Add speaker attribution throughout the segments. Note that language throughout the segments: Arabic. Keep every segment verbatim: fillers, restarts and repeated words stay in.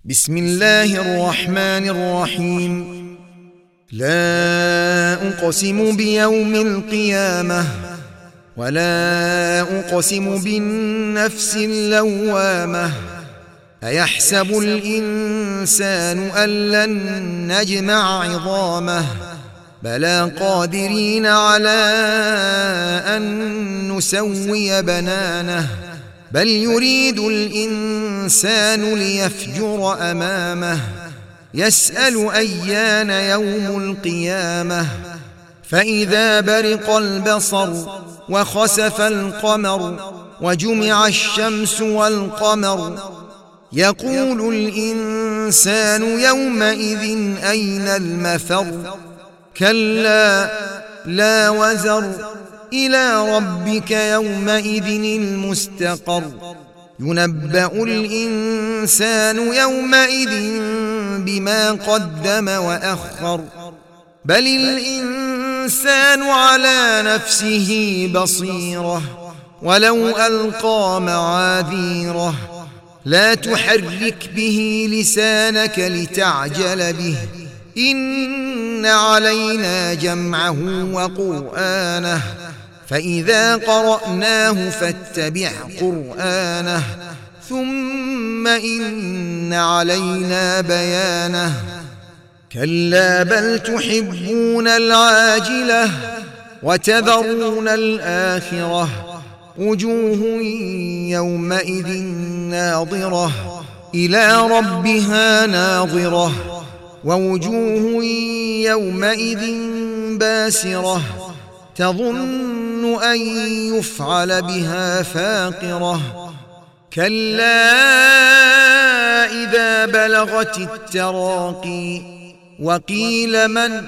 Speaker 1: بسم الله الرحمن الرحيم. لا أقسم بيوم القيامة ولا أقسم بالنفس اللوامة. أيحسب الإنسان أن لن نجمع عظامه بلى قادرين على أن نسوي بنانه بل يريد الإنسان ليفجر أمامه يسأل أيان يوم القيامة. فإذا برق البصر وخسف القمر وجمع الشمس والقمر يقول الإنسان يومئذ أين المفر. كلا لا وزر إلى ربك يومئذ المستقر. ينبأ الإنسان يومئذ بما قدم وأخر بل الإنسان على نفسه بصيرة ولو ألقى معاذيره. لا تحرك به لسانك لتعجل به إن علينا جمعه وقرآنه فإذا قرأناه فاتبع قرآنه ثم إن علينا بيانه. كلا بل تحبون العاجلة وتذرون الآخرة. وجوه يومئذ ناظرة إلى ربها ناظرة ووجوه يومئذ باسرة تظن أن يفعل بها فاقرة. كلا إذا بلغت التراقي وقيل من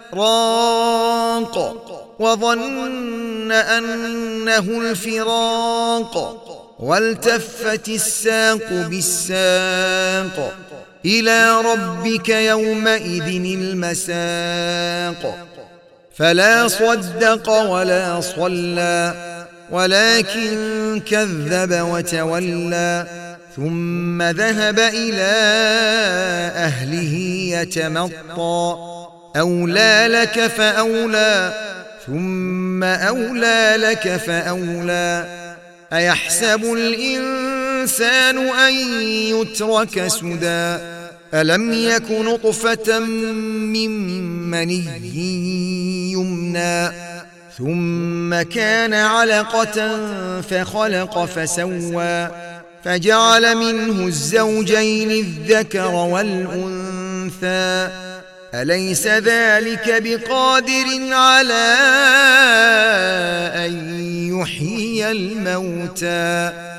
Speaker 1: راق وظن أنه الفراق والتفت الساق بالساق إلى ربك يومئذ المساق. فلا صدق ولا صلى ولكن كذب وتولى ثم ذهب إلى أهله يتمطى. أولى لك فأولى ثم أولى لك فأولى. أيحسب الإنسان أن يترك سدى ألم يك نطفة من مني يمنى ثم كان علقة فخلق فسوى فجعل منه الزوجين الذكر والأنثى. أليس ذلك بقادر على أن يحيي الموتى